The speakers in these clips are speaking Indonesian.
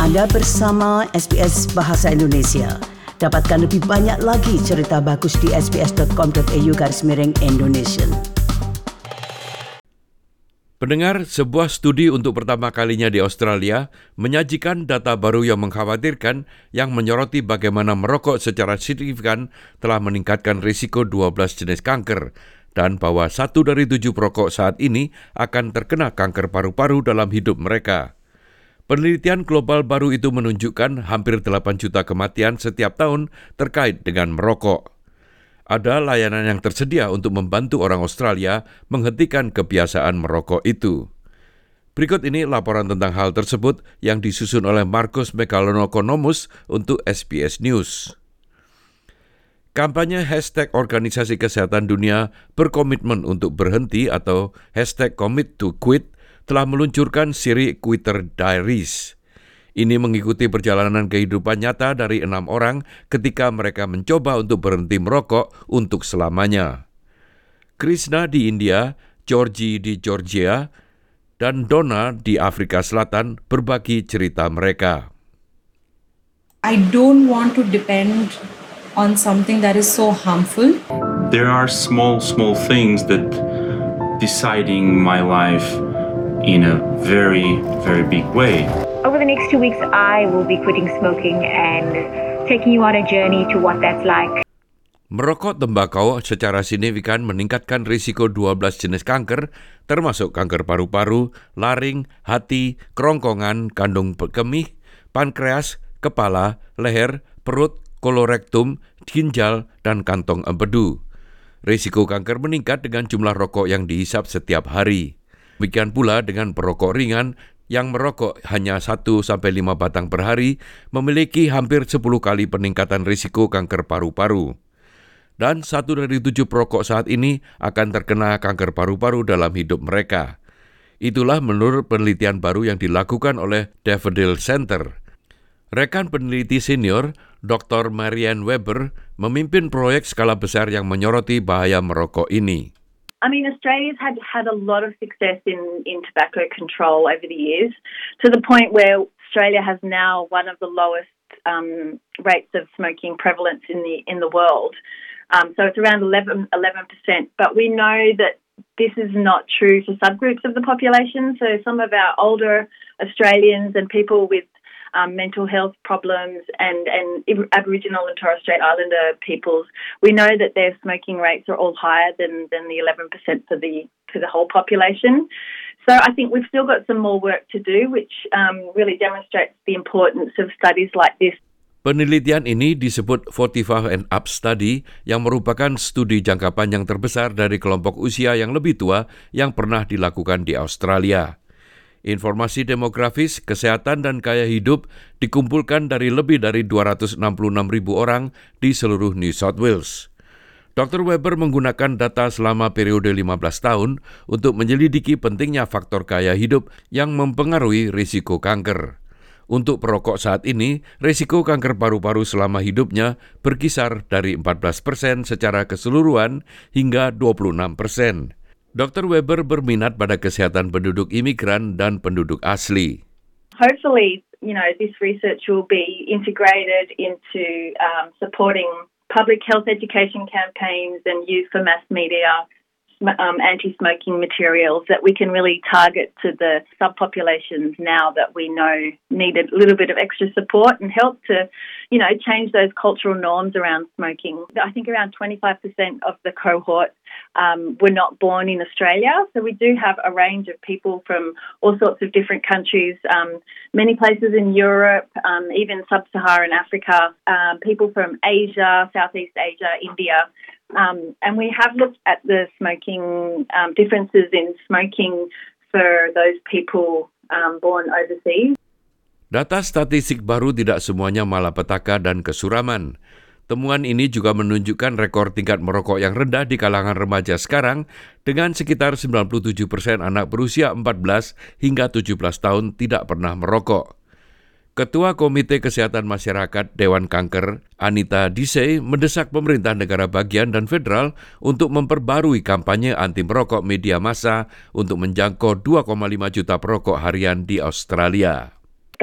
Anda bersama SBS Bahasa Indonesia. Dapatkan lebih banyak lagi cerita bagus di sbs.com.au/Indonesian. Pendengar, sebuah studi untuk pertama kalinya di Australia menyajikan data baru yang mengkhawatirkan yang menyoroti bagaimana merokok secara signifikan telah meningkatkan risiko 12 jenis kanker dan bahwa 1 dari 7 perokok saat ini akan terkena kanker paru-paru dalam hidup mereka. Penelitian global baru itu menunjukkan hampir 8 juta kematian setiap tahun terkait dengan merokok. Ada layanan yang tersedia untuk membantu orang Australia menghentikan kebiasaan merokok itu. Berikut ini laporan tentang hal tersebut yang disusun oleh Marcus Megalonokonomous untuk SBS News. Kampanye hashtag Organisasi Kesehatan Dunia berkomitmen untuk berhenti atau hashtag Commit to Quit telah meluncurkan siri Quitter Diaries. Ini mengikuti perjalanan kehidupan nyata dari 6 orang ketika mereka mencoba untuk berhenti merokok untuk selamanya. Krishna di India, Georgie di Georgia, dan Donna di Afrika Selatan berbagi cerita mereka. I don't want to depend on something that is so harmful. There are small things that deciding my life in a very, very big way. Over the next 2 weeks, I will be quitting smoking and taking you on a journey to what that's like. Merokok tembakau secara signifikan meningkatkan risiko 12 jenis kanker, termasuk kanker paru-paru, laring, hati, kerongkongan, kandung kemih, pankreas, kepala, leher, perut, kolorektum, ginjal, dan kantong empedu. Risiko kanker meningkat dengan jumlah rokok yang dihisap setiap hari. Demikian pula dengan perokok ringan yang merokok hanya 1-5 batang per hari memiliki hampir 10 kali peningkatan risiko kanker paru-paru. Dan 1 dari 7 perokok saat ini akan terkena kanker paru-paru dalam hidup mereka. Itulah menurut penelitian baru yang dilakukan oleh Daffodil Center. Rekan peneliti senior, Dr. Marianne Weber, memimpin proyek skala besar yang menyoroti bahaya merokok ini. I mean, Australia's had a lot of success in tobacco control over the years, to the point where Australia has now one of the lowest rates of smoking prevalence in the world. So it's around 11%. But we know that this is not true for subgroups of the population. So some of our older Australians and people with mental health problems and Aboriginal and Torres Strait Islander peoples, we know that their smoking rates are all higher than the 11% for the whole population. So I think we've still got some more work to do, which really demonstrates the importance of studies like this. Penelitian ini disebut 45 and Up Study yang merupakan studi jangka panjang terbesar dari kelompok usia yang lebih tua yang pernah dilakukan di Australia. Informasi demografis, kesehatan, dan gaya hidup dikumpulkan dari lebih dari 266,000 orang di seluruh New South Wales. Dr. Weber menggunakan data selama periode 15 tahun untuk menyelidiki pentingnya faktor gaya hidup yang mempengaruhi risiko kanker. Untuk perokok saat ini, risiko kanker paru-paru selama hidupnya berkisar dari 14% secara keseluruhan hingga 26%. Dr. Weber berminat pada kesehatan penduduk imigran dan penduduk asli. Hopefully, this research will be integrated into supporting public health education campaigns and use for mass media anti-smoking materials that we can really target to the subpopulations now that we know need a little bit of extra support and help to, change those cultural norms around smoking. I think around 25% of the cohort were not born in Australia. So we do have a range of people from all sorts of different countries, many places in Europe, even sub-Saharan Africa, people from Asia, Southeast Asia, India. And we have looked at the smoking differences in smoking for those people born overseas. Data statistik baru tidak semuanya malapetaka dan kesuraman. Temuan ini juga menunjukkan rekor tingkat merokok yang rendah di kalangan remaja sekarang dengan sekitar 97% anak berusia 14 hingga 17 tahun tidak pernah merokok. Ketua Komite Kesehatan Masyarakat Dewan Kanker, Anita Disey, mendesak pemerintah negara bagian dan federal untuk memperbarui kampanye anti merokok media massa untuk menjangkau 2,5 juta perokok harian di Australia.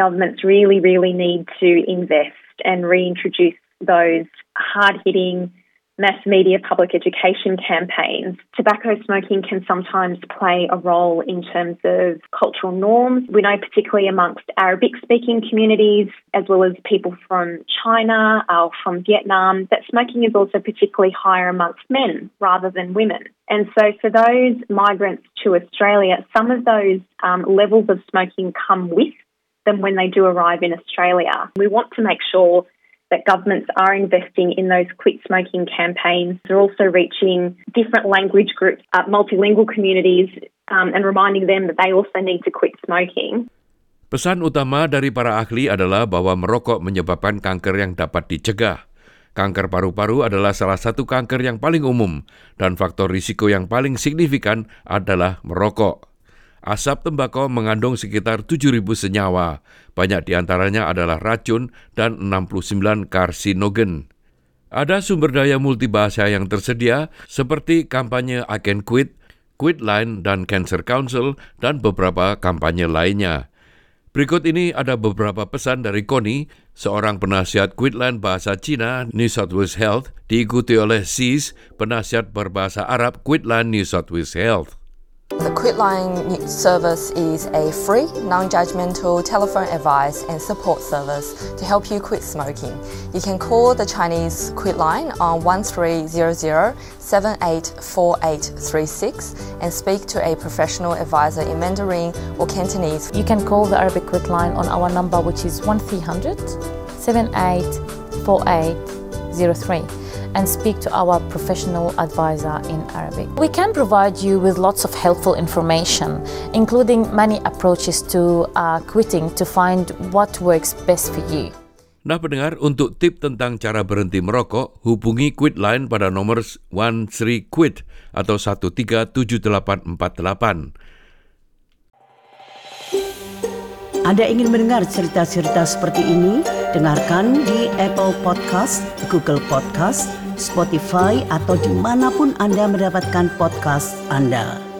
governments really need to invest and reintroduce those hard-hitting mass media public education campaigns. Tobacco smoking can sometimes play a role in terms of cultural norms. We know particularly amongst Arabic-speaking communities, as well as people from China or from Vietnam, that smoking is also particularly higher amongst men rather than women. And so for those migrants to Australia, some of those levels of smoking come with them when they do arrive in Australia. We want to make sure that governments are investing in those quit smoking campaigns. They're also reaching different language groups, multilingual communities, and reminding them that they also need to quit smoking. Pesan utama dari para ahli adalah bahwa merokok menyebabkan kanker yang dapat dicegah. Kanker paru-paru adalah salah satu kanker yang paling umum, dan faktor risiko yang paling signifikan adalah merokok. Asap tembakau mengandung sekitar 7.000 senyawa. Banyak di antaranya adalah racun dan 69 karsinogen. Ada sumber daya multibahasa yang tersedia seperti kampanye I Can Quit, Quitline dan Cancer Council dan beberapa kampanye lainnya. Berikut ini ada beberapa pesan dari Connie, seorang penasihat Quitline bahasa Cina New South Wales Health, diikuti oleh Sis, penasihat berbahasa Arab Quitline New South Wales Health. The Quitline service is a free, non-judgmental telephone advice and support service to help you quit smoking. You can call the Chinese Quitline on 1300-784836 and speak to a professional advisor in Mandarin or Cantonese. You can call the Arabic Quitline on our number, which is 1300-784803. and speak to our professional advisor in Arabic. We can provide you with lots of helpful information, including many approaches to quitting to find what works best for you. Nah pendengar, untuk tip tentang cara berhenti merokok, hubungi Quitline pada nomor 13QUIT atau 137848. Anda ingin mendengar cerita-cerita seperti ini? Dengarkan di Apple Podcast, Google Podcast, Spotify, atau dimanapun Anda mendapatkan podcast Anda.